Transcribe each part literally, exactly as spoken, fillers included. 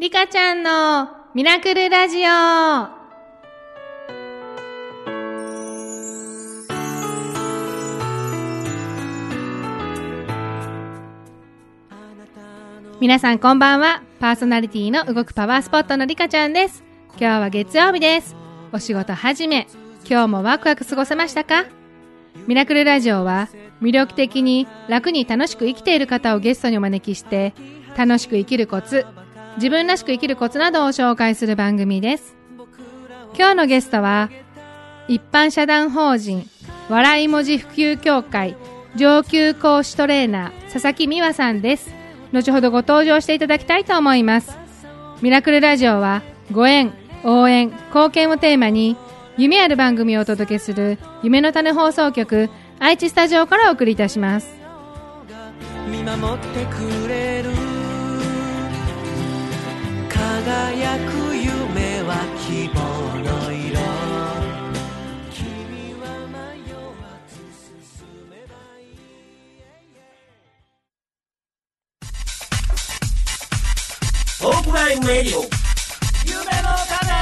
リカちゃんのミラクルラジオ。皆さんこんばんは。パーソナリティの動くパワースポットのリカちゃんです。今日は月曜日です。お仕事始め、今日もワクワク過ごせましたか？ミラクルラジオは魅力的に楽に楽しく生きている方をゲストにお招きして、楽しく生きるコツ、自分らしく生きるコツなどを紹介する番組です。今日のゲストは一般社団法人笑い文字普及協会上級講師トレーナー佐々木美和さんです。後ほどご登場していただきたいと思います。ミラクルラジオはご縁、応援、貢献をテーマに夢ある番組をお届けする夢の種放送局愛知スタジオからお送りいたします。 見守ってくれる輝く夢は希望の色、君は迷わず進めばいい。オープンラインレディオ夢の種。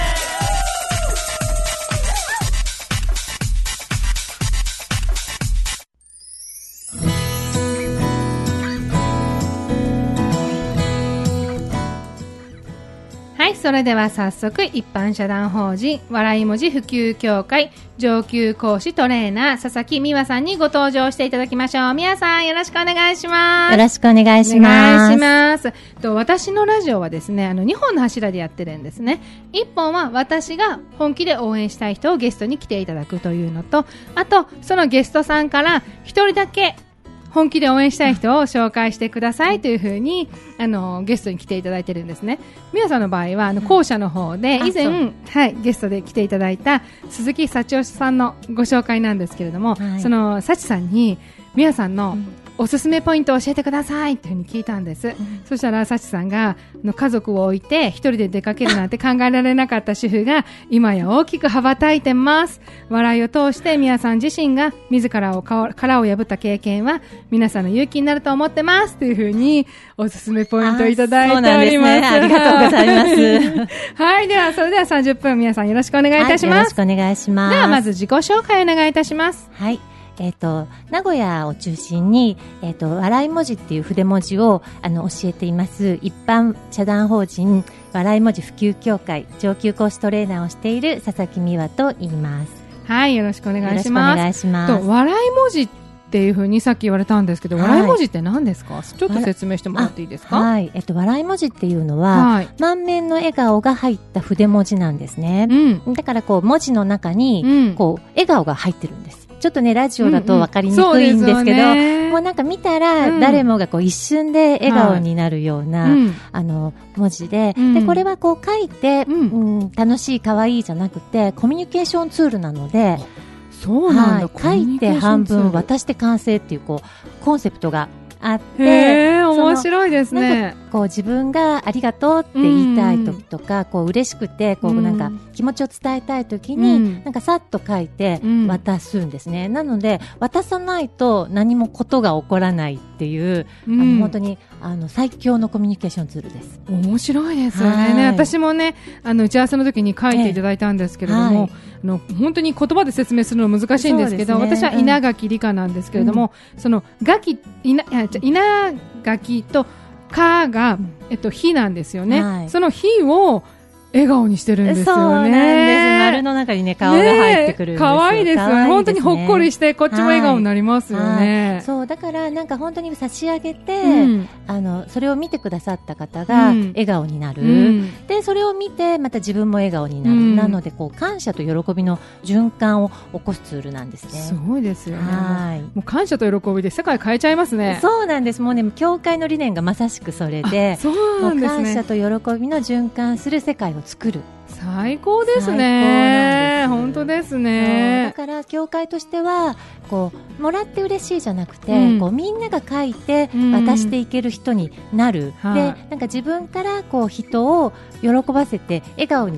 はい、それでは早速一般社団法人笑い文字普及協会上級講師トレーナー佐々木美和さんにご登場していただきましょう。美和さんよろしくお願いします。 よろしくお願いします。 お願いします。と私のラジオはですね、あのにほんの柱でやってるんですね。いっぽんは私が本気で応援したい人をゲストに来ていただくというのと、あとそのゲストさんからひとりだけ本気で応援したい人を紹介してくださいというふうにあのゲストに来ていただいてるんですね。美和さんの場合はあの後者の方で以前、はい、ゲストで来ていただいた鈴木幸男さんのご紹介なんですけれども、はい、その幸さんに美和さんのおすすめポイントを教えてくださいというふうに聞いたんです、うん、そしたら幸さんがの家族を置いて一人で出かけるなんて考えられなかった主婦が今や大きく羽ばたいてます。笑いを通して美和さん自身が自らを殻を破った経験は皆さんの勇気になると思ってますというふうにおすすめポイントをいただいております。 あ、そうなんですね。ありがとうございますはい、ではそれではさんじゅっぷん皆さんよろしくお願いいたします、はい、よろしくお願いします。 ではまず自己紹介お願いいたします。 はい、えっと、名古屋を中心に、えっと、笑い文字っていう筆文字をあの教えています一般社団法人笑い文字普及協会上級講師トレーナーをしている佐々木美和と言います。 はい、よろしくお願いします。 よろしくお願いします。 と笑い文字っていうふうにさっき言われたんですけど、はい、笑い文字って何ですか？ちょっと説明してもらっていいですか？ はい、えっと、笑い文字っていうのは、はい、満面の笑顔が入った筆文字なんですね、うん、だからこう文字の中に、うん、こう笑顔が入ってるんです。ちょっとねラジオだと分かりにくいんですけど、うんうん、もうなんか見たら誰もがこう一瞬で笑顔になるような、はい、あの文字 で,、うん、でこれはこう書いて、うんうん、楽しい可愛いじゃなくてコミュニケーションツールなので、 そうなんだ、 はい、書いて半分渡して完成っていうこうコンセプトがあって、 へー、面白いですね。 なんかこう自分がありがとうって言いたい時とか、うん、こう嬉しくてこうなんか気持ちを伝えたい時に、うん、なんかさっと書いて渡すんですね、うん、なので渡さないと何もことが起こらないっていう、うん、あの本当にあの最強のコミュニケーションツールです。 面白いですよね。ね、私もねあの打ち合わせの時に書いていただいたんですけれども、はい、あの本当に言葉で説明するの難しいんですけど、ね、私は稲垣理香なんですけれども、うん、その垣稲稲垣とかが、えっと、火なんですよね、はい、その火を笑顔にしてるんですよね。 そうなんです。丸の中にね顔が入ってくるんですよ。 可愛いですよね。本当にほっこりしてこっちも笑顔になりますよね、はい、 そうだからなんか本当に差し上げて、うん、あのそれを見てくださった方が笑顔になる、うん、でそれを見てまた自分も笑顔になる、うん、なのでこう感謝と喜びの循環を起こすツールなんですね。 すごいですよね。はい、もう感謝と喜びで世界変えちゃいますね。 そうなんです。もうね教会の理念がまさしくそれで、 そうなんですね、 感謝と喜びの循環する世界を作る。 最高ですね。本当ですね。 だから教会としてはこうもらって嬉しいじゃなくて、うん、こうみんなが書いて渡していける人になる、うん、でなんか自分からこう人を喜ばせて笑顔に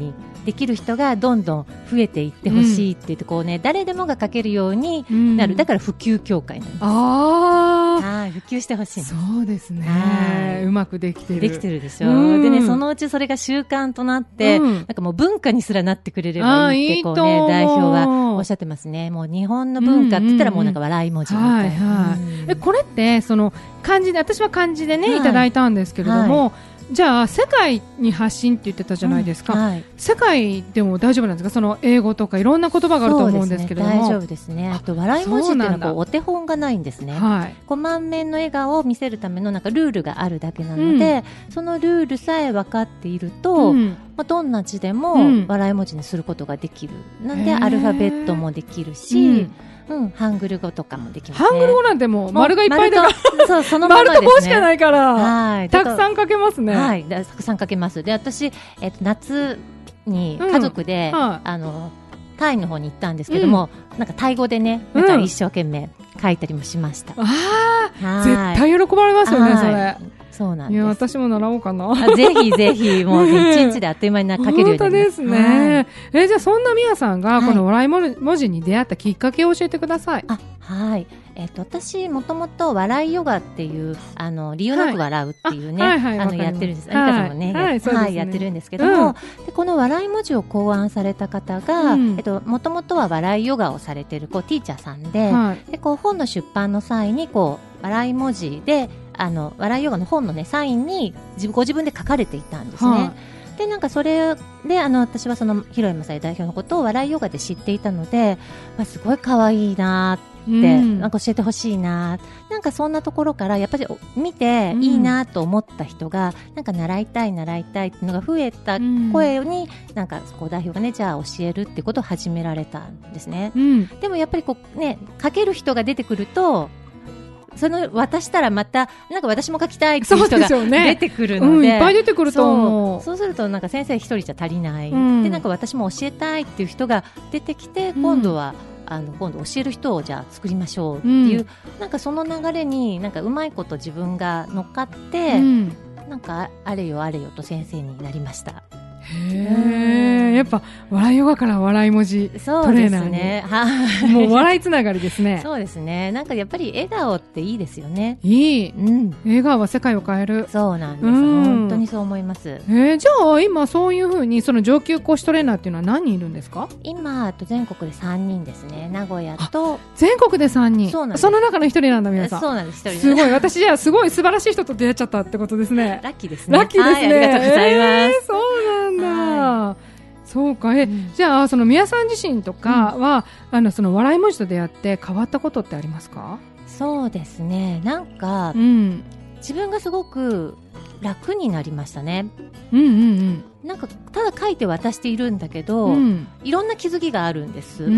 できる人がどんどん増えていってほしいって言って、こうね、誰でもが書けるようになる。だから普及協会なんです。 ああ。 はい、普及してほしい。 そうですね。うまくできてる。 できてるでしょ。でね、そのうちそれが習慣となって、なんかもう文化にすらなってくれればいいって、こうね、代表はおっしゃってますね。もう日本の文化って言ったらもうなんか笑い文字みたいな。 え、これって、その、漢字で、私は漢字でね、いただいたんですけれども、じゃあ世界に発信って言ってたじゃないですか、うんはい、世界でも大丈夫なんですか？その英語とかいろんな言葉があると思うんですけれども。 そうですね、大丈夫ですね。あと笑い文字っていうのはこうお手本がないんですね、はい、こう満面の笑顔を見せるためのなんかルールがあるだけなので、うん、そのルールさえ分かっていると、うんまあ、どんな字でも笑い文字にすることができる、うん、なんでアルファベットもできるし、うんうん、ハングル語とかもできますね。 ハングル語なんてもう丸がいっぱいだから、そう、そのままですね。丸と棒しかないから、はい、たくさん書けますね。 はい、たくさん書けます。で、私、えっと、夏に家族で、うんはい、あの、タイの方に行ったんですけども、うん、なんかタイ語でね、なんか一生懸命書いたりもしました。 うん、ああ、絶対喜ばれますよね、それ。 そうなんです。 いや、私も習おうかな。 ぜひぜひ、もう一日であっという間に書けるようになります。 本当ですね。はい、え、じゃあそんなみやさんが、この笑い文字に出会ったきっかけを教えてください。 あ、はい。えっと、私、もともと笑いヨガっていう、あの、理由なく笑うっていうね、はいはいはい、あの、やってるんです。ありかさんもね、はい、はい、やってるんですけども、うん、でこの笑い文字を考案された方が、うん、えっと、もともとは笑いヨガをされてる、こう、ティーチャーさんで、はい、で、こう、本の出版の際に、こう、笑い文字で、あの、笑いヨガの本のね、サインにご自分で書かれていたんですね。はあ、で、なんかそれで、あの、私はその、広山さや代表のことを笑いヨガで知っていたので、まあ、すごい可愛いなって、うん、なんか教えてほしいな、なんかそんなところから、やっぱり見ていいなと思った人が、うん、なんか習いたい習いたいっていうのが増えた声に、うん、なんか、こう代表がね、じゃあ教えるってことを始められたんですね。うん、でもやっぱりこうね、書ける人が出てくると、その渡したらまたなんか私も書きたいっていう人が出てくるので、 うん、いっぱい出てくると思う。 そう、そうするとなんか先生一人じゃ足りない、うん、でなんか私も教えたいっていう人が出てきて、今度は、うん、あの今度教える人をじゃあ作りましょうっていう、うん、なんかその流れになんかうまいこと自分が乗っかって、うん、なんかあれよあれよと先生になりました。 へえ、やっぱ笑いヨガから笑い文字トレーナーに。そうですね。はい。もう笑いつながりですね。 そうですね。なんかやっぱり笑顔っていいですよね。 いい。うん。笑顔は世界を変える。 そうなんです。うん、本当にそう思います。 えー、じゃあ今そういう風にその上級講師トレーナーっていうのは何人いるんですか？ 今と全国でさんにんですね。名古屋と。 全国でさんにん。 そうなんです。 その中の一人なんだ皆さん。 そうなんです。一人。 すごい。私じゃあすごい素晴らしい人と出会っちゃったってことですね。 ラッキーですね。 ラッキーですね。 はい、ありがとうございます。 えー、そうなんだ。はい、そうか、え、うん、じゃあその宮さん自身とかは、うん、あのその笑い文字と出会って変わったことってありますか？ そうですね、なんか、うん、自分がすごく楽になりましたね。うんうんうん。なんかただ書いて渡しているんだけど、うん、いろんな気づきがあるんです、うん、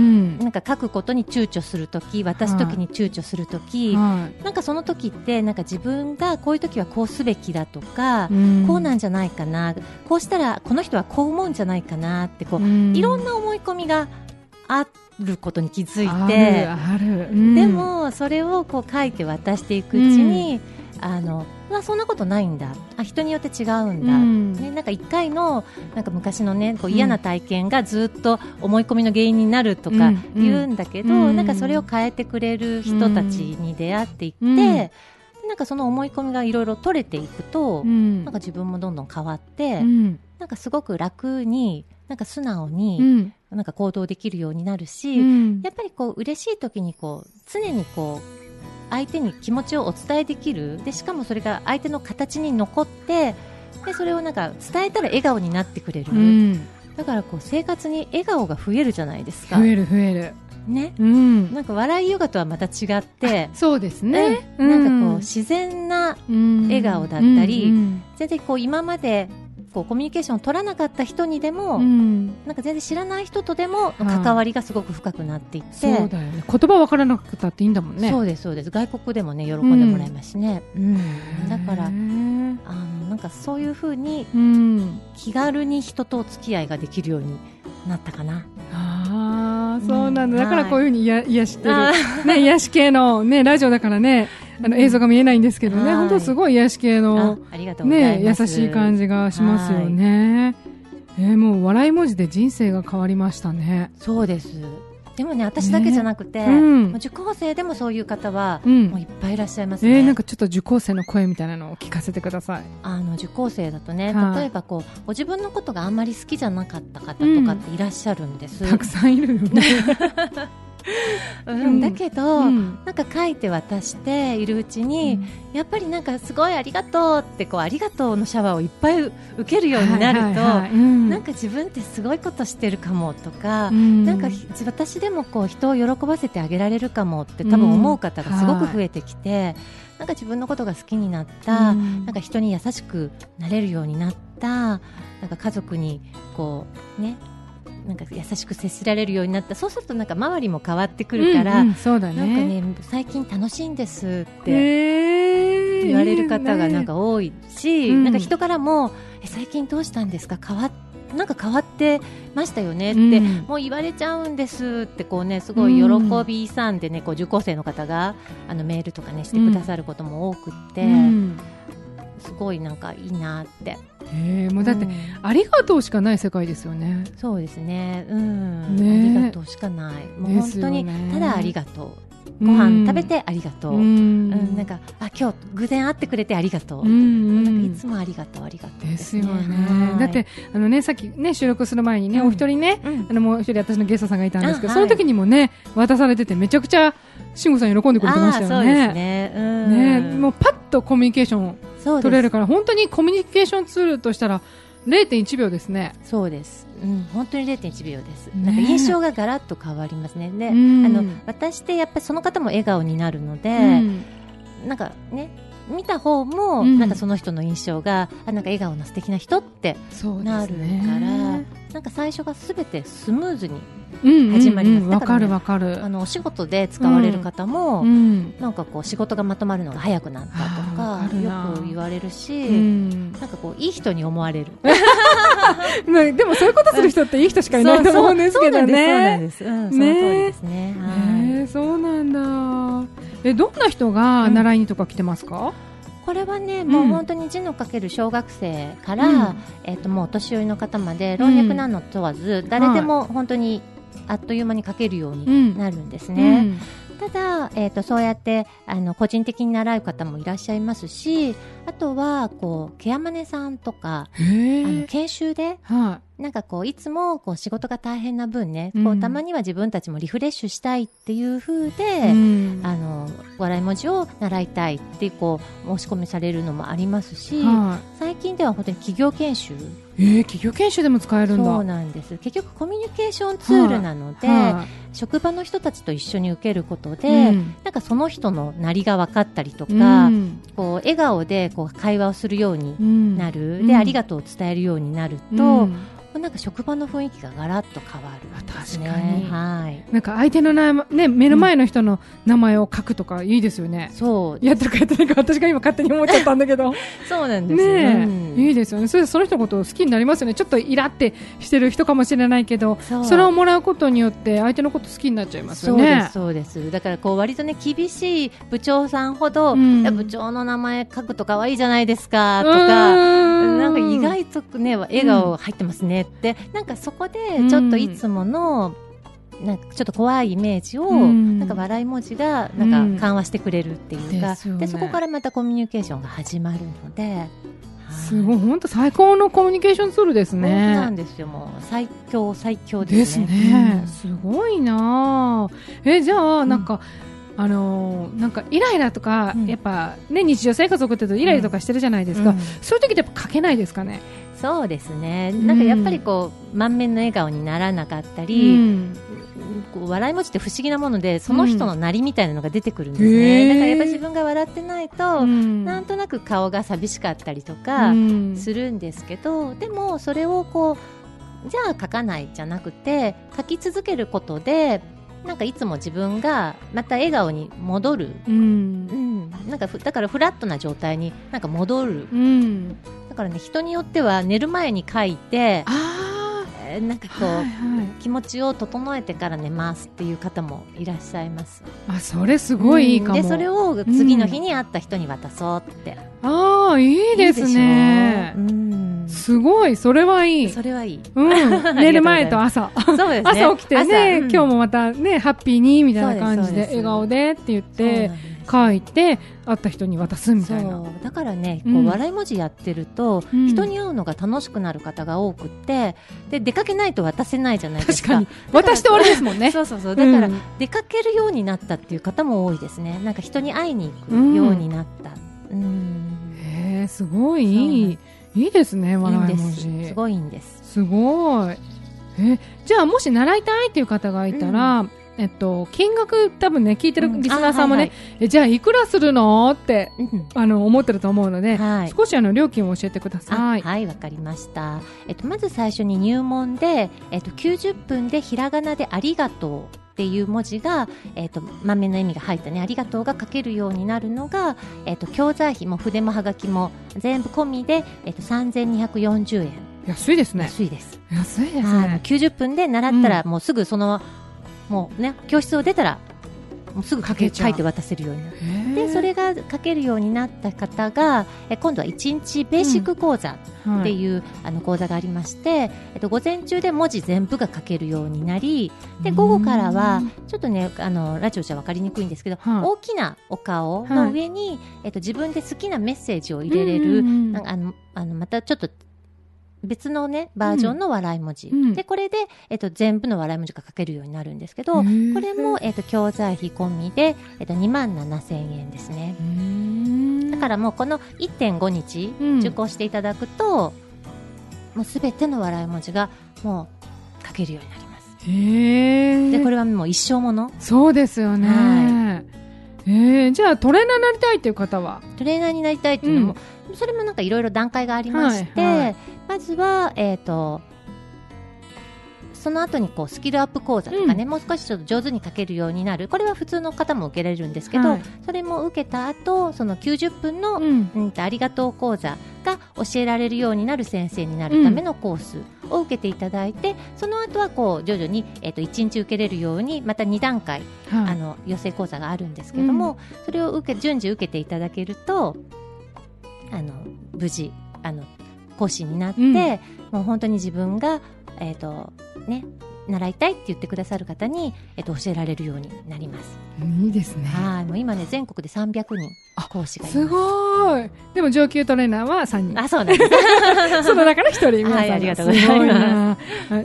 なんか書くことに躊躇するとき、渡すときに躊躇するとき、はい、なんかその時ってなんか自分がこういう時はこうすべきだとか、うん、こうなんじゃないかな、こうしたらこの人はこう思うんじゃないかなってこう、うん、いろんな思い込みがあることに気づいて、 あるある、 うん、でもそれをこう書いて渡していくうちに、うん、あのまあ、そんなことないんだ、あ、人によって違うんだ、うんね、なんか一回のなんか昔の、ね、こう嫌な体験がずっと思い込みの原因になるとか言うんだけど、うんうん、なんかそれを変えてくれる人たちに出会っていって、うん、なんかその思い込みがいろいろ取れていくと、うん、なんか自分もどんどん変わって、うん、なんかすごく楽に、なんか素直に、うん、なんか行動できるようになるし、うん、やっぱりこう嬉しい時にこう常にこう相手に気持ちをお伝えできる、でしかもそれが相手の形に残って、でそれをなんか伝えたら笑顔になってくれる、うん、だからこう生活に笑顔が増えるじゃないですか。 増える増えるね、うん、なんか笑いヨガとはまた違ってそうですね、 うん、なんかこう自然な笑顔だったり、うんうん、全然こう今までこうコミュニケーションを取らなかった人にでも、うん、なんか全然知らない人とでも関わりがすごく深くなっていって、 そうだよね、言葉分からなくたっていいんだもんね。 そうですそうです、外国でもね喜んでもらいますしね、うんうん、だからあのなんかそういう風に気軽に人とお付き合いができるようになったかな。 ああ、そうなんだ、うん、だからこういう風に癒、癒してる、ね、癒し系の、ね、ラジオだからね、あの映像が見えないんですけどね、本当すごい癒し系の、ね、優しい感じがしますよね。 えー、もう笑い文字で人生が変わりましたね。 そうです。でもね、私だけじゃなくて、ね、うん、受講生でもそういう方は、うん、もういっぱいいらっしゃいますね。 えー、なんかちょっと受講生の声みたいなのを聞かせてください。 あの受講生だとね、例えばこうご自分のことがあんまり好きじゃなかった方とかっていらっしゃるんです。 うん、たくさんいるよね。 うん、だけど、うん、なんか書いて渡しているうちに、うん、やっぱりなんかすごいありがとうってこうありがとうのシャワーをいっぱい受けるようになると、はいはいはい、うん、なんか自分ってすごいことしてるかもとか、うん、なんか私でもこう人を喜ばせてあげられるかもって多分思う方がすごく増えてきて、うん、はい、なんか自分のことが好きになった、うん、なんか人に優しくなれるようになった、なんか家族にこうね、なんか優しく接しられるようになった。そうするとなんか周りも変わってくるから、うんうん、そうだね、なんかね、最近楽しいんですって言われる方がなんか多いし、えー、なんか人からも、え、最近どうしたんですか、変わなんか変わってましたよねって、うん、もう言われちゃうんですってこうね、すごい喜びさんでね、こう受講生の方があのメールとかねしてくださることも多くって、うん、すごいなんかいいなって。 へー、もうだって、うん、ありがとうしかない世界ですよね。 そうですね、うん、ね、ありがとうしかない。もう本当にただありがとう、ご飯食べてありがとう、うん、なんかあ今日偶然会ってくれてありがとう、うん、なんかいつもありがとうありがとうですね。 ですよね。だってあのね、さっきね収録する前にね、うん、お一人ね、うん、あのもう一人私のゲストさんがいたんですけど、はい、その時にもね渡されててめちゃくちゃ慎吾さん喜んでくれてましたよね。 そうですね、うん、 ね、もうパッとコミュニケーション取れるから、本当にコミュニケーションツールとしたら れいてんいちびょうですね。 そうです、うん、本当に れいてんいちびょうです、ね、なんか印象がガラッと変わりますね。で、うん、あの私ってやっぱりその方も笑顔になるので、うん、なんかね見た方も、うん、なんかその人の印象があなんか笑顔の素敵な人ってなるから、ね、なんか最初がすべてスムーズに始まります。 わ、うんうん、かるわかる。 あのお仕事で使われる方も、うん、なんかこう仕事がまとまるのが早くなったとかよく言われるし、うん、なんかこういい人に思われる。 でもそういうことする人っていい人しかいないと思うんですけどね。そうなんです。そうなんです。うん、その通りですね。 はい、そうなんだ。え、どんな人が習いにとか来てますか？ うん、これはね、もう本当に字の書ける小学生から、うん、えー、ともうお年寄りの方まで老若男女問わず、うん、誰でも本当にあっという間に書けるようになるんですね。うんうん、ただ、えー、とそうやってあの個人的に習う方もいらっしゃいますし、あとはこうケアマネさんとかあの研修で、はあ、なんかこういつもこう仕事が大変な分ね、うん、こうたまには自分たちもリフレッシュしたいっていう風で、うん、あの笑い文字を習いたいってこう申し込みされるのもありますし、はあ、最近では本当に企業研修、 えー、企業研修でも使えるんだ。 そうなんです。結局コミュニケーションツールなので、はあはあ、職場の人たちと一緒に受けることで、うん、なんかその人のなりが分かったりとか、うん、こう笑顔でこう会話をするようになる、うん、でありがとうを伝えるようになると、うん、なんか職場の雰囲気がガラッと変わるんですね。 確かに、はい、なんか相手の名前、ね、目の前の人の名前を書くとかいいですよね。うん、そうやってるかやってないか私が今勝手に思っちゃったんだけどそうなんですよね、うん、いいですよね。それでその人のことを好きになりますよね。ちょっとイラってしてる人かもしれないけど、 そ, それをもらうことによって相手のこと好きになっちゃいますよね。 そうですそうです。だからこう割とね厳しい部長さんほど、うん、部長の名前書くと可愛いじゃないですかとか、なんか意外とね笑顔入ってますねって、うん、なんかそこでちょっといつもの、うん、なんかちょっと怖いイメージを、うん、なんか笑い文字がなんか緩和してくれるっていうか、うん、で、ね、でそこからまたコミュニケーションが始まるので、 すごい本当最高のコミュニケーションツールですね。 本当なんですよ。もう最強最強ですね。 ですね、うん、すごいな。えじゃあなんか、うん、あのー、なんかイライラとか、うん、やっぱね日常生活を送ってるとイライラとかしてるじゃないですか、うん、そういう時ってやっぱ書けないですかね。 そうですね。なんかやっぱりこう、うん、満面の笑顔にならなかったり、うん、こう笑い文字って不思議なものでその人のなりみたいなのが出てくるんですね、うん、だからやっぱり自分が笑ってないと、うん、なんとなく顔が寂しかったりとかするんですけど、うん、でもそれをこうじゃあ書かないじゃなくて書き続けることでなんかいつも自分がまた笑顔に戻る、うんうん、なんかだからフラットな状態になんか戻る、うん、だからね人によっては寝る前に書いてあ、えー、なんかこう、はいはい、気持ちを整えてから寝ますっていう方もいらっしゃいます。 あ、それすごいいいかも、 うん、でそれを次の日に会った人に渡そうって、 うん、ああいいですね。いいでしょう、うんすごい、それはいい。 それはいい。 うん、寝る前と朝。 そうですね。 朝起きてね、うん、今日もまたね、ハッピーにみたいな感じで、笑顔でって言って、書いて、会った人に渡すみたいな。そうだからね、こう、笑い文字やってると、うん、人に会うのが楽しくなる方が多くって、で、出かけないと渡せないじゃないですか。 確かに。渡して終わりですもんね。 そうそうそう。だから、うん、出かけるようになったっていう方も多いですね。なんか人に会いに行くようになった。うん。うん、 へえ、すごいいい。いいですね、笑い文字。 いいんです。すごいいいんです。 すごい。え、じゃあもし習いたいっていう方がいたら、うんえっと、金額多分ね聞いてるリスナーさんもね、うんはいはい、えじゃあいくらするのって、うん、あの思ってると思うので、はい、少しあの料金を教えてください。 はいわかりました、えっと、まず最初に入門で、えっと、きゅうじゅっぷんでひらがなでありがとうっていう文字が、えっと、満面の意味が入ったねありがとうが書けるようになるのが、えっと、教材費も筆もはがきも全部込みで、えっと、さんぜんにひゃくよんじゅうえん。 安いですね。 安いです。 安いですね。 きゅうじゅっぷんで習ったらもうすぐその、うんもうね、教室を出たらもうすぐ書け書いて渡せるようになる。でそれが書けるようになった方がえ今度はいちにちベーシック講座っていう、うんはい、あの講座がありまして、えっと、午前中で文字全部が書けるようになりで午後からはちょっとねあのラジオじゃ分かりにくいんですけど、はい、大きなお顔の上に、はいえっと、自分で好きなメッセージを入れれる、なんかあのあのまたちょっと別のねバージョンの笑い文字、うん、でこれで、えっと、全部の笑い文字が書けるようになるんですけどこれも、えっと、教材費込みで、えっと、にまんななせんえんですね。だからもうこの いってんごにち受講していただくと、うん、もうすべての笑い文字がもう書けるようになります。へーでこれはもう一生もの。 そうですよね、はいえー、じゃあトレーナーになりたいという方はトレーナーになりたいっていうのも、うん、それもなんかいろいろ段階がありまして、はいはい、まずは、えーと、その後にこうスキルアップ講座とかね、うん、もう少しちょっと上手に書けるようになるこれは普通の方も受けられるんですけど、はい、それも受けた後そのきゅうじゅっぷんの、うんうん、ありがとう講座が教えられるようになる先生になるためのコースを受けていただいて、うん、その後はこう徐々に、えーと、いちにち受けれるようにまたにだんかい、はい、あの養成講座があるんですけども、うん、それを受け順次受けていただけるとあの無事あの講師になって、うん、もう本当に自分が、えーとね、習いたいって言ってくださる方に、えーと、教えられるようになります。 いいですね。 はいもう今ね全国でさんびゃくにん講師がいます。 すごい。でも上級トレーナーはさんにん。 あそうなんですその中のひとり皆さん、はい、 ありがとうございます。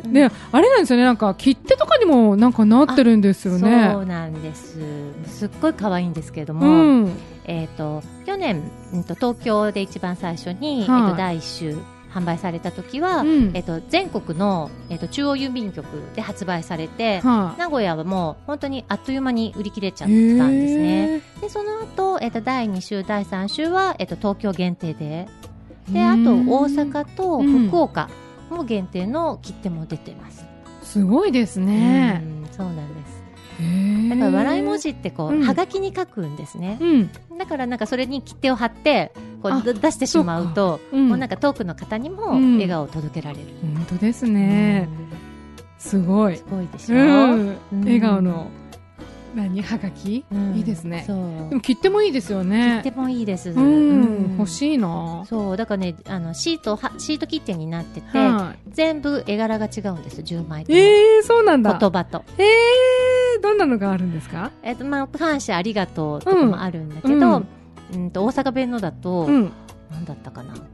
であれなんですよねなんか切手とかにもなんかなってるんですよね。 そうなんです。すっごい可愛いんですけれども、うんえー、と去年、うん、と東京で一番最初に、はいえー、とだいいっ週販売された時は、うんえー、と全国の、えー、と中央郵便局で発売されて、はあ、名古屋はもう本当にあっという間に売り切れちゃったんですね。でその後、えー、とだいに週だいさん週は、えー、と東京限定でであと大阪と福岡も限定の切手も出てます、 うん、すごいですね。 うんそうなんです。だから笑い文字ってこう、うん、はがきに書くんですね、うん、だからなんかそれに切手を貼ってこう出してしまうとう、うん、もうなんか遠くの方にも笑顔を届けられる、 うん、本当ですね、うん、すごいすごいでしょ、 うんうん、笑顔の何はがき、うん、いいですね。そうでも切手もいいですよね。 切手もいいです、 うんうん、欲しいな。 そうだからねあのシートシート切手になってて、はい、全部絵柄が違うんですじゅうまいとも。 えー、そうなんだ。 言葉とえー、どんなのがあるんですか。 えっとまあ感謝ありがとうとかもあるんだけど、うんうん、と大阪弁のだと、うん、なんだったかな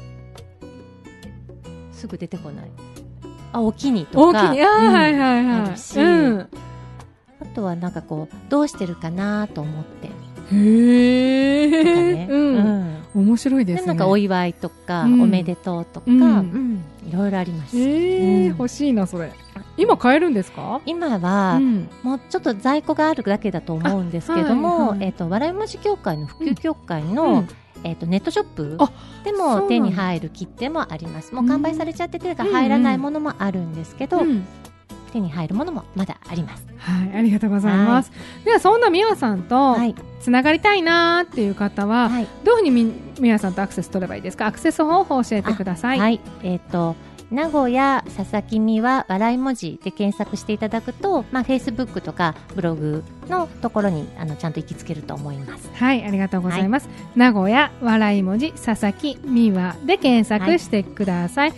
すぐ出てこない。あおきにとかおきにあ、うん、はいはいはいあるし、うんあとはなんかこうどうしてるかなと思ってへーとかね、 うんうん、面白いですね。でなんかお祝いとか、うん、おめでとうとか、うんうん、いろいろあります。 へー、うん、欲しいなそれ。今買えるんですか。 今は、うん、もうちょっと在庫があるだけだと思うんですけども、はいはいえー、と笑い文字協会の普及協会の、うんうんえー、とネットショップでも手に入る切手もあります。もう完売されちゃっててから入らないものもあるんですけど、うんうん手に入るものもまだあります。 はい、ありがとうございます。ではそんなみわさんとつながりたいなっていう方は、はい、どういうふうにみみわさんとアクセス取ればいいですか。アクセス方法を教えてください。 はい、えっ、ー、と名古屋佐々木美和笑い文字で検索していただくと、まあ、Facebook とかブログのところにあのちゃんと行きつけると思います。 はい、ありがとうございます。はい、名古屋笑い文字佐々木美和で検索してください。はい、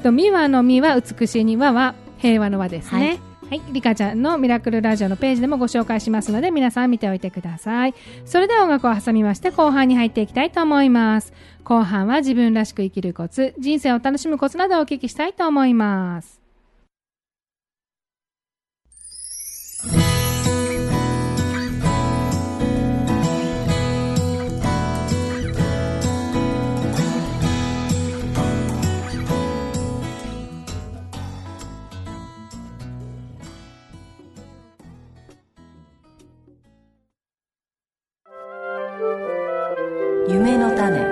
と美和の美は美しいに和は平和の和ですね。はい、リカちゃんのミラクルラジオのページでもご紹介しますので、皆さん見ておいてください。それでは音楽を挟みまして後半に入っていきたいと思います。後半は自分らしく生きるコツ、人生を楽しむコツなどをお聞きしたいと思います。 夢の種。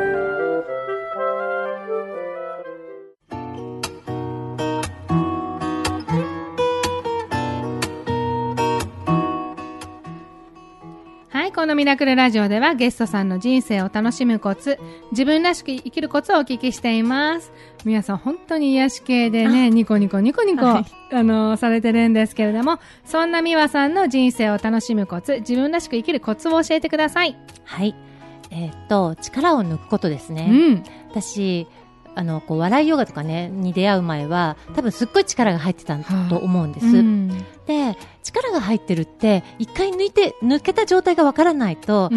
はい、このミラクルラジオではゲストさんの人生を楽しむコツ、自分らしく生きるコツをお聞きしています。皆さん本当に癒し系でね、ニコニコニコニコ、はい、あのされてるんですけれども、そんな美和さんの人生を楽しむコツ、自分らしく生きるコツを教えてください。 はい。えっと、力を抜くことですね。 うん、 私、あの、こう、笑いヨガとかね、に出会う前は、多分すっごい力が入ってたと思うんです。はあうん、で、力が入ってるって、一回抜いて、抜けた状態がわからないと、うん、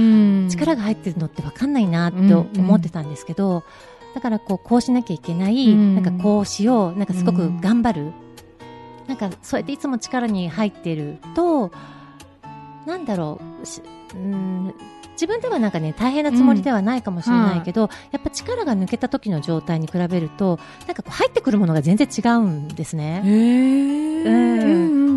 力が入ってるのってわかんないなって思ってたんですけど、うんうん、だからこう、こうしなきゃいけない、うん、なんかこうしよう、なんかすごく頑張る。うん、なんか、そうやっていつも力に入ってると、なんだろう、うん自分ではなんかね大変なつもりではないかもしれないけど、うんはあ、やっぱ力が抜けた時の状態に比べるとなんかこう入ってくるものが全然違うんですね。 へー、うん、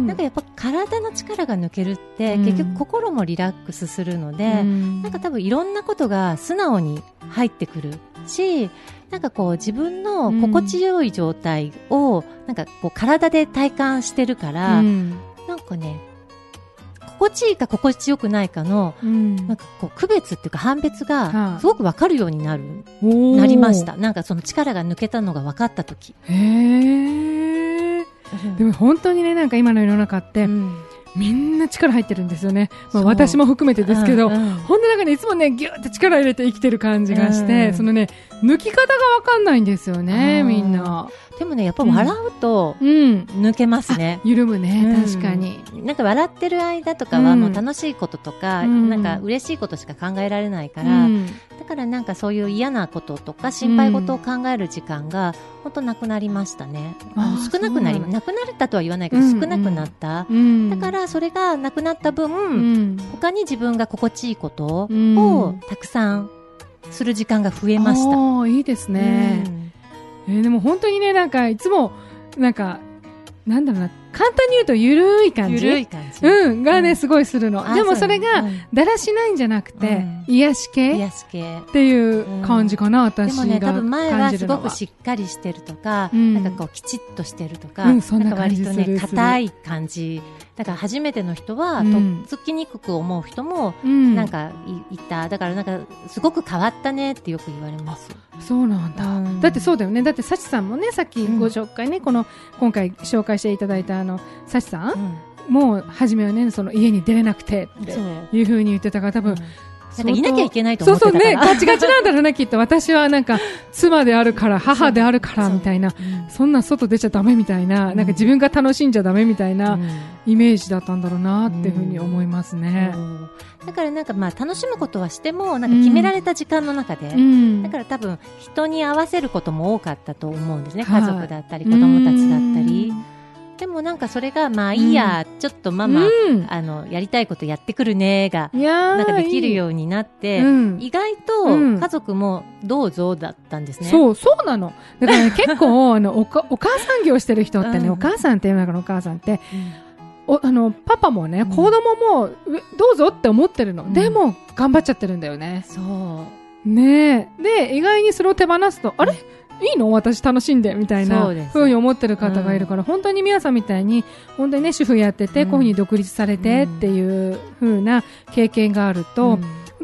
なんかやっぱ体の力が抜けるって、うん、結局心もリラックスするので、うん、なんか多分いろんなことが素直に入ってくるし、なんかこう自分の心地よい状態をなんかこう体で体感してるから、うん、なんかね心地いいか心地よくないかの、うん、なんかこう区別っていうか判別がすごく分かるようになる、はあ、なりました。なんかその力が抜けたのが分かったとき。 へー、うん、でも本当にねなんか今の世の中って、うん、みんな力入ってるんですよね。まあ、私も含めてですけど、うんうん、本当なんかねいつもねギューって力入れて生きてる感じがして、うん、そのね抜き方が分かんないんですよねみんな。 でもねやっぱ笑うと抜けますね、 うん、緩むね、うん、確かに。 なんか笑ってる間とかはもう楽しいこととか、うん、なんか嬉しいことしか考えられないから、うん、だからなんかそういう嫌なこととか心配事を考える時間が本当なくなりましたね、うん、あの少なくなりなくなったとは言わないけど、うん、少なくなった、うん、だからそれがなくなった分、うん、他に自分が心地いいことをたくさんする時間が増えました。 あ、いいですね、うんえー、でも本当にねなんかいつもなんかなんだろうな簡単に言うとゆるい感じゆるい感じ、 うん、がね、うん、すごいするの。でもそれが、うん、だらしないんじゃなくて、うん、癒し系癒し系っていう感じかな、うん、私が。 でもね多分前はすごくしっかりしてるとか、うん、なんかこうきちっとしてるとか、うん、そんな感じする。なんか割とね硬い感じだから初めての人は、うん、とっつきにくく思う人もなんか い, いた。だからなんかすごく変わったねってよく言われます。 そうなんだ、うん、だってそうだよね。だってサチさんもねさっきご紹介ね、うん、この今回紹介していただいたあのサチさん、うん、もう初めはねその家に出れなくてっていう風に言ってたから多分、うんなんかいなきゃいけないと思ってたから。 そうそうね、ガチガチなんだろうね、きっと。私はなんか、妻であるから、母であるから、みたいな、そ, そんな外出ちゃダメみたいな、うん、なんか自分が楽しんじゃダメみたいな、イメージだったんだろうな、っていうふうに思いますね。うんうんだからなんかまあ楽しむことはしても、なんか決められた時間の中で、うん、だから多分人に合わせることも多かったと思うんですね。家族だったり、子供たちだったり。でもなんかそらまあいいや、うん、ちょっとママ、うん、あのやりたいことやってくるねがなんかできるようになって、うん、意外と家族もどうぞだったんですね。 そうそうなの。だから、ね、結構あの お, かお母さん業してる人ってね、うん、お母さんっていう中のお母さんって。おあのパパもね、うん、子供もどうぞって思ってるの、うん、でも頑張っちゃってるんだよね。 そうねえで意外にそれを手放すと、うん、あれいいの私楽しんでみたいな風に思ってる方がいるから、うん、本当に皆さんみたいに本当にね主婦やってて、うん、こういう風に独立されてっていう風な経験があると、うん、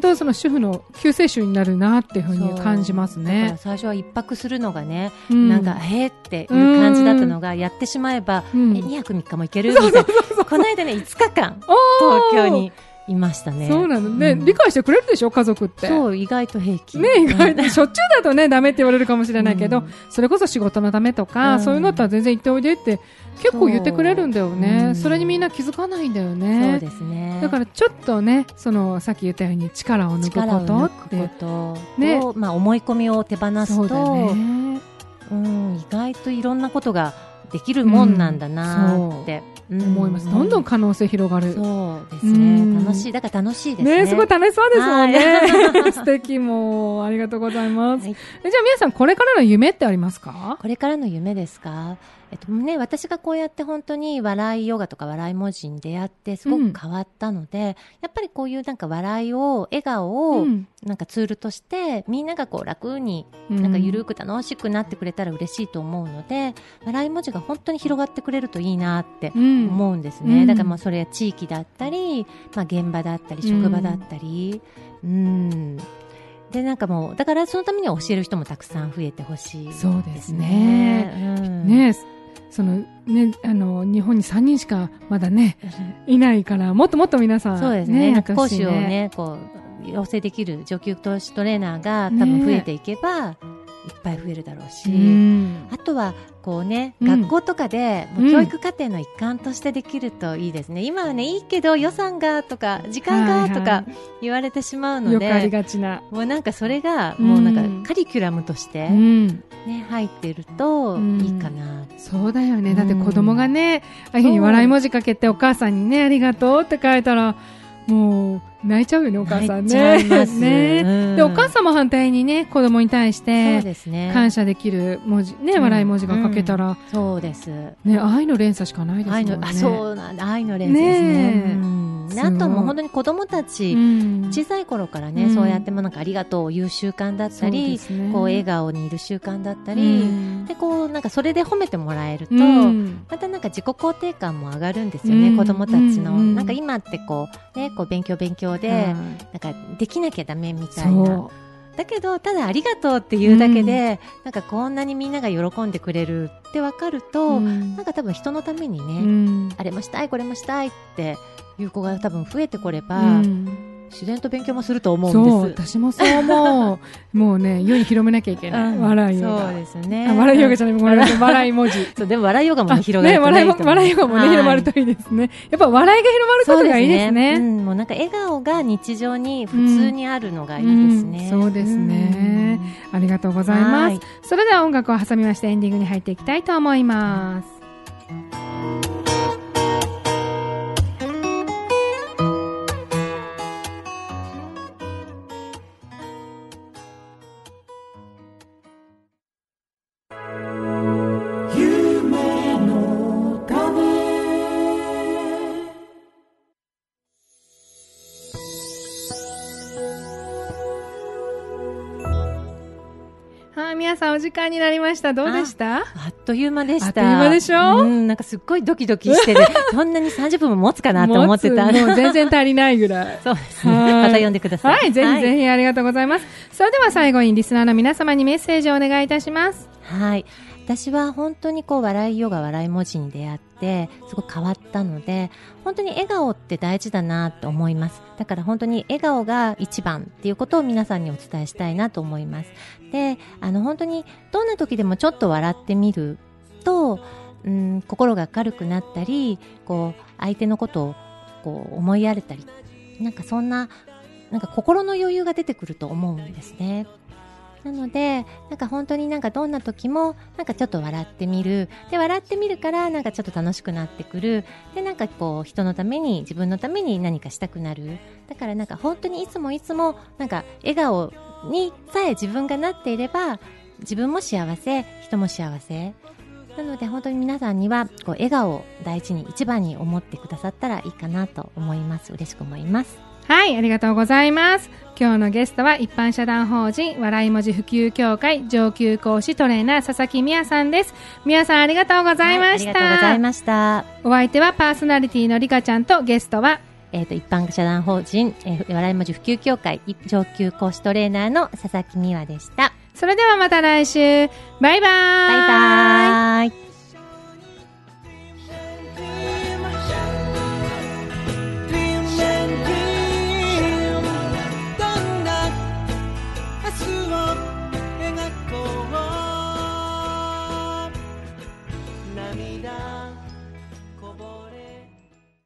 本当その主婦の救世主になるなっていうふうに感じますね。 だから最初は一泊するのがね、うん、なんかへーっていう感じだったのが、やってしまえば、うん、えにはくみっかも行けるみたいな。この間ねいつかかん東京にいましたね。 そうなのね、うん、理解してくれるでしょ家族って。 そう、意外と平気ね、意外としょっちゅうだとねダメって言われるかもしれないけど、うん、それこそ仕事のためとか、うん、そういうのだったら全然行っておいでって結構言ってくれるんだよね。 そ,、うん、それにみんな気づかないんだよね。 そうですね。だからちょっとね、そのさっき言ったように力を抜くことってことね、まあ、思い込みを手放すと、そうね、うん、意外といろんなことができるもんなんだなって、 うん、思います。どんどん可能性広がる。 そうですね。楽しい。だから楽しいですね。 ね、すごい楽しそうですもんね。素敵、もうありがとうございます。はい、じゃあ皆さんこれからの夢ってありますか？ これからの夢ですか？えっとね、私がこうやって本当に笑いヨガとか笑い文字に出会ってすごく変わったので、うん、やっぱりこういうなんか笑いを、笑顔をなんかツールとして、みんながこう楽になんかゆるく楽しくなってくれたら嬉しいと思うので、うん、笑い文字が本当に広がってくれるといいなって思うんですね。うん、だからまあそれは地域だったり、まあ、現場だったり職場だったり、うん、うんでなんかもうだからそのためには教える人もたくさん増えてほしいですね。 そうですね。うん、ね、そのね、あの日本にさんにんしかまだねいないから、もっともっと皆さん、ね、 そうですね、なんか講師をねこう養成できる上級投資トレーナーが多分増えていけば、ね、いっぱい増えるだろうし、うん、あとはこうね、うん、学校とかでもう教育課程の一環としてできるといいですね。うん、今はねいいけど予算がとか時間がとか言われてしまうので、はいはい、よくありがちな、もうなんかそれがもうなんかカリキュラムとして、うんね、入っているといいかな。 うん、そうだよね。だって子供がね、ああいうふうに笑い文字かけてお母さんにねありがとうって書いたらもう泣いちゃうよね、お母さんね。 泣いちゃいますね、 うん、 でお母さんも反対にね子供に対して感謝できる文字、ね、笑い文字が書けたら、うん、 そうです、 ね、愛の連鎖しかないですもんね。 愛の、あ、そうなんだ、愛の連鎖ですね。ね、うん、であともう本当に子供たち、うん、小さい頃からね、うん、そうやってもなんかありがとうを言う習慣だったり、ね、こう笑顔にいる習慣だったり、うん、でこうなんかそれで褒めてもらえると、うん、またなんか自己肯定感も上がるんですよね、うん、子供たちの、うん、なんか今ってこう、ね、こう勉強勉強で、うんなんかできなきゃダメみたいな。だけどただありがとうっていうだけで、うん、なんかこんなにみんなが喜んでくれるって分かると、うん、なんか多分人のためにね、うん、あれもしたいこれもしたいっていう子が多分増えてこれば、うん、自然と勉強もすると思うんです。 そう、私もそう思う。もうね世に広めなきゃいけない、うん、笑いヨガ。 そうですね。 笑いヨガじゃない、ごめんなさい、笑い文字。 そう、でも笑いヨガも、ね、広がるといいと思う。 ね、笑いヨガもね、広まるといいですね。やっぱ笑いが広まることがいいですね。 そうですね。うん、もうなんか笑顔が日常に普通にあるのがいいですね。 うんうん、そうですね、うん。ありがとうございます。それでは音楽を挟みましてエンディングに入っていきたいと思います。皆さんお時間になりました。どうでした？ あ, あっという間でした。 あっという間でしょ？ うん、なんかすっごいドキドキしててそんなにさんじゅっぷんも持つかなと思ってた。 もう全然足りないぐらい。 そうですね。また呼んでください。 はい、ぜひぜひありがとうございます。それでは最後にリスナーの皆様にメッセージをお願いいたします。 はい。私は本当にこう笑いヨガ笑い文字に出会ってすごく変わったので、本当に笑顔って大事だなと思います。だから本当に笑顔が一番っていうことを皆さんにお伝えしたいなと思います。で、あの本当にどんな時でもちょっと笑ってみると、うん、心が軽くなったり、こう相手のことをこう思いやれたり、なんかそんななんか心の余裕が出てくると思うんですね。なので、なんか本当になんかどんな時もなんかちょっと笑ってみる。で、笑ってみるからなんかちょっと楽しくなってくる。で、なんかこう人のために自分のために何かしたくなる。だからなんか本当にいつもいつもなんか笑顔にさえ自分がなっていれば自分も幸せ、人も幸せ。なので本当に皆さんにはこう笑顔を第一に一番に思ってくださったらいいかなと思います。嬉しく思います。 はい、ありがとうございます。今日のゲストは一般社団法人笑い文字普及協会上級講師トレーナー佐々木美也さんです。美也さんありがとうございました。 はい、ありがとうございました。 お相手はパーソナリティのりかちゃんとゲストはえっ、ー、と、一般社団法人、えー、笑い文字普及協会上級講師トレーナーの佐々木美和でした。 それではまた来週。バイバーイ。 バイバーイ。